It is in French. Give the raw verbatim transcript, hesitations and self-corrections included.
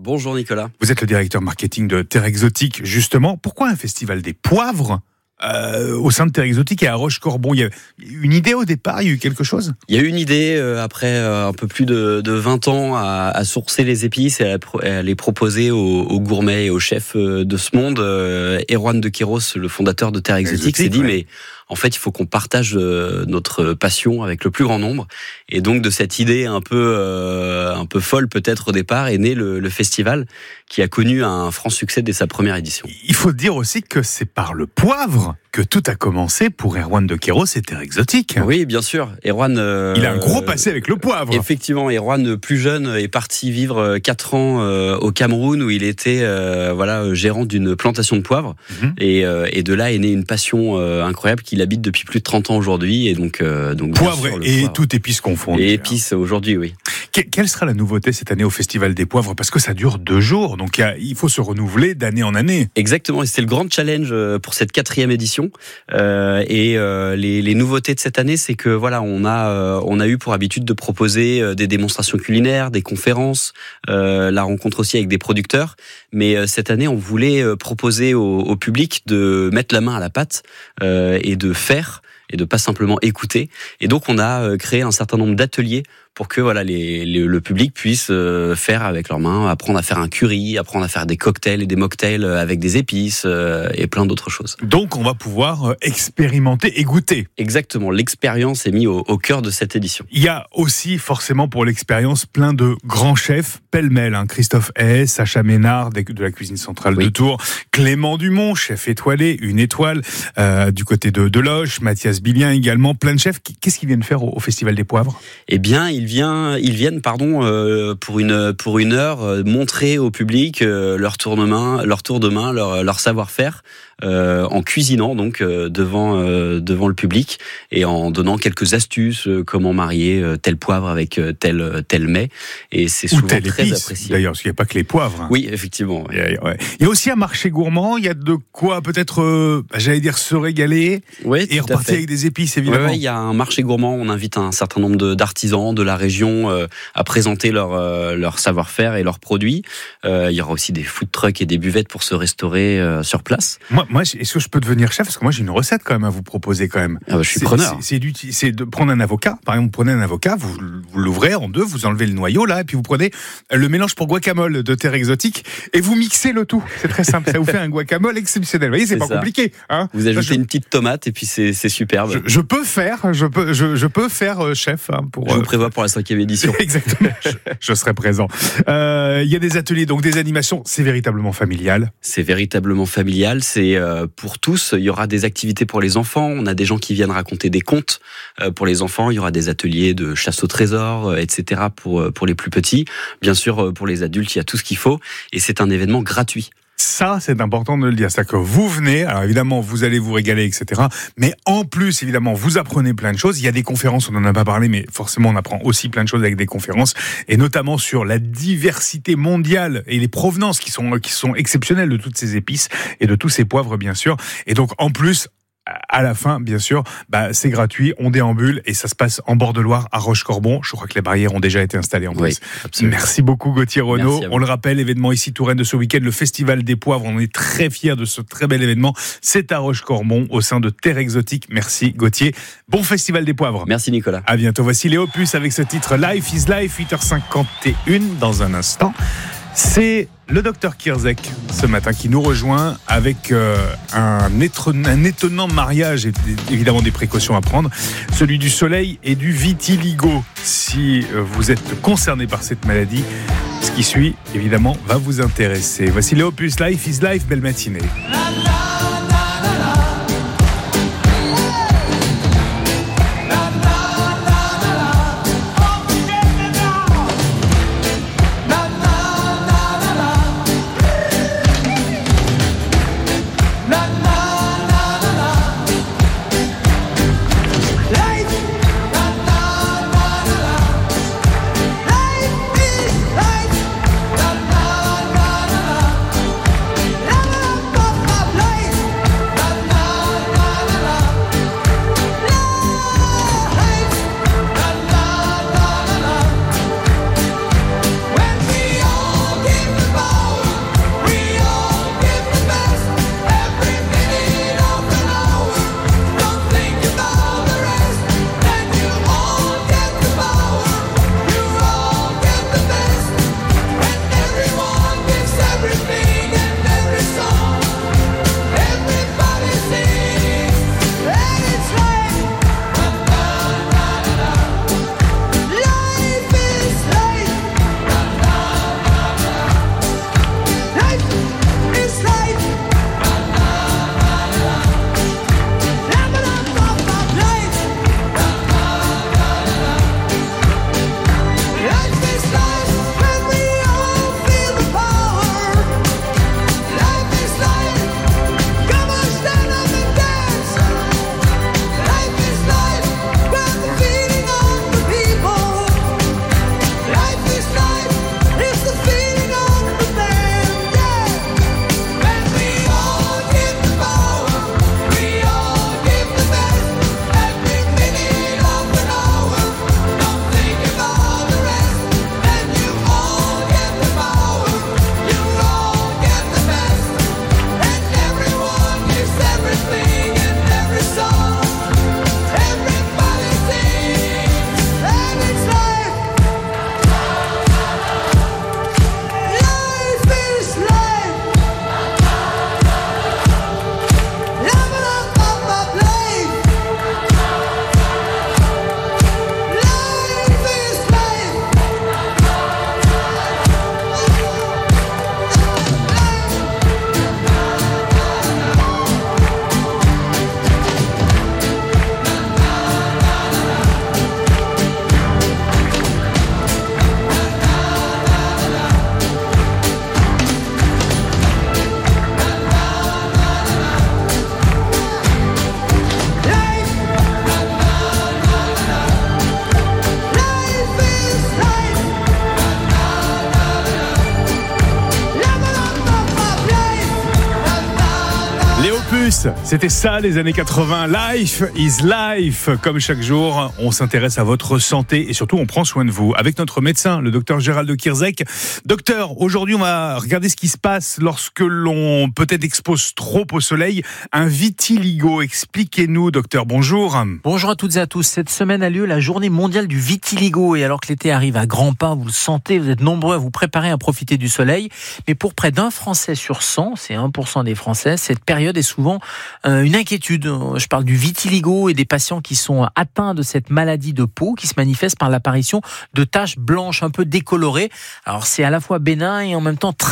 Bonjour Nicolas. Vous êtes le directeur marketing de Terre Exotique, justement. Pourquoi un festival des poivres euh, au sein de Terre Exotique et à Roche-Corbon? Il y a une idée au départ, il y a eu quelque chose? Il y a eu une idée euh, après euh, un peu plus de, de vingt ans à, à sourcer les épices et à, à les proposer aux, aux gourmets et aux chefs euh, de ce monde. Euh, Erwan de Queiroz, le fondateur de Terre Exotique, s'est dit ouais. mais en fait il faut qu'on partage euh, notre passion avec le plus grand nombre. Et donc de cette idée un peu euh, un peu folle peut-être au départ est né le, le festival qui a connu un franc succès dès sa première édition. Il faut dire aussi que c'est par le poivre que tout a commencé pour Erwan de Queiroz et Terre Exotique. Oui, bien sûr. Erwan, euh, il a un gros passé avec le poivre. Effectivement, Erwan, plus jeune, est parti vivre quatre ans euh, au Cameroun où il était euh, voilà gérant d'une plantation de poivre. Mm-hmm. Et, euh, et de là est née une passion euh, incroyable qu'il habite depuis plus de trente ans aujourd'hui. Et donc, euh, donc poivre sûr, et poivre. Toute épice confondue. Et épices aujourd'hui, oui. Que, quelle sera la nouveauté cette année au Festival des Poivres? Parce que ça dure deux jours, donc il faut se renouveler d'année en année. Exactement, et c'est le grand challenge pour cette quatrième édition. Euh, et euh, les, les nouveautés de cette année, c'est que voilà, on a euh, on a eu pour habitude de proposer des démonstrations culinaires, des conférences, euh, la rencontre aussi avec des producteurs. Mais euh, cette année, on voulait proposer au, au public de mettre la main à la pâte euh, et de faire. Et de pas simplement écouter. Et donc on a créé un certain nombre d'ateliers pour que voilà les, les, le public puisse faire avec leurs mains, apprendre à faire un curry, apprendre à faire des cocktails et des mocktails avec des épices et plein d'autres choses. Donc on va pouvoir expérimenter et goûter. Exactement, l'expérience est mise au, au cœur de cette édition. Il y a aussi forcément pour l'expérience plein de grands chefs, pêle-mêle, hein, Christophe Hayes, Sacha Ménard de la cuisine centrale oui. de Tours, Clément Dumont, chef étoilé, une étoile euh, du côté de Deloche, Mathias Bilien également, plein de chefs. Qu'est-ce qu'ils viennent faire au, au Festival des Poivres? Eh bien, ils viennent, ils viennent, pardon, euh, pour une pour une heure euh, montrer au public euh, leur tour de main, leur tour de main, leur leur savoir-faire. Euh, en cuisinant donc euh, devant euh, devant le public et en donnant quelques astuces euh, comment marier euh, tel poivre avec euh, tel tel mets et c'est souvent très épice, apprécié. D'ailleurs, parce qu'il n'y a pas que les poivres. Hein. Oui, effectivement. Ouais. Il, y a, ouais. Il y a aussi un marché gourmand. Il y a de quoi peut-être, euh, j'allais dire, se régaler oui, et repartir avec des épices évidemment. Oui, ouais, il y a un marché gourmand. On invite un certain nombre de, d'artisans de la région euh, à présenter leur euh, leur savoir-faire et leurs produits. Euh, il y aura aussi des food trucks et des buvettes pour se restaurer euh, sur place. Moi, moi, est-ce que je peux devenir chef? Parce que moi, j'ai une recette quand même à vous proposer quand même. Ah bah, je suis c'est, preneur. C'est, c'est, c'est de prendre un avocat. Par exemple, vous prenez un avocat, vous, vous l'ouvrez en deux, vous enlevez le noyau là, et puis vous prenez le mélange pour guacamole de Terre Exotique et vous mixez le tout. C'est très simple. Ça vous fait un guacamole exceptionnel. Vous voyez, c'est, c'est pas ça. Compliqué. Hein, vous ajoutez je, une petite tomate et puis c'est, c'est superbe. Je, je peux faire, je peux, je, je peux faire euh, chef. Hein, pour, je vous prévois pour la cinquième édition. Exactement. je, je serai présent. Il euh, y a des ateliers, donc des animations. C'est véritablement familial. C'est véritablement familial. C'est euh, pour tous. Il y aura des activités pour les enfants. On a des gens qui viennent raconter des contes euh, pour les enfants. Il y aura des ateliers de chasse au trésor, euh, et cetera pour pour les plus petits. Bien sûr, pour les adultes, il y a tout ce qu'il faut. Et c'est un événement gratuit. Ça, c'est important de le dire. C'est-à-dire que vous venez, alors évidemment, vous allez vous régaler, et cetera. Mais en plus, évidemment, vous apprenez plein de choses. Il y a des conférences, on n'en a pas parlé, mais forcément, on apprend aussi plein de choses avec des conférences, et notamment sur la diversité mondiale et les provenances qui sont, qui sont exceptionnelles de toutes ces épices et de tous ces poivres, bien sûr. Et donc, en plus, à la fin, bien sûr, bah, c'est gratuit, on déambule et ça se passe en bord de Loire à Roche-Corbon. Je crois que les barrières ont déjà été installées en place. Oui, merci beaucoup Gauthier Renaud. On le rappelle, événement ici Touraine de ce week-end, le Festival des Poivres. On est très fiers de ce très bel événement. C'est à Roche-Corbon au sein de Terre Exotique. Merci Gauthier. Bon Festival des Poivres. Merci Nicolas. À bientôt. Voici les Opus avec ce titre Life is Life, huit heures cinquante et une dans un instant. C'est le docteur Kierzek ce matin qui nous rejoint avec euh, un, étron- un étonnant mariage et évidemment des précautions à prendre, celui du soleil et du vitiligo. Si euh, vous êtes concerné par cette maladie, ce qui suit évidemment va vous intéresser. Voici les Opus, Life is Life, belle matinée. plus, c'était ça les années quatre-vingts. Life is life. Comme chaque jour, on s'intéresse à votre santé et surtout on prend soin de vous avec notre médecin, le docteur Gérald de Kierzek. Docteur, aujourd'hui on va regarder ce qui se passe lorsque l'on peut-être expose trop au soleil. Un vitiligo, expliquez-nous docteur, bonjour. Bonjour à toutes et à tous. Cette semaine a lieu la journée mondiale du vitiligo et alors que l'été arrive à grands pas, vous le sentez, vous êtes nombreux à vous préparer à profiter du soleil. Mais pour près d'un Français sur cent, c'est un pour cent des Français, cette période est souvent euh, une inquiétude. Je parle du vitiligo et des patients qui sont atteints de cette maladie de peau qui se manifeste par l'apparition de taches blanches un peu décolorées. Alors c'est à la fois bénin et en même temps très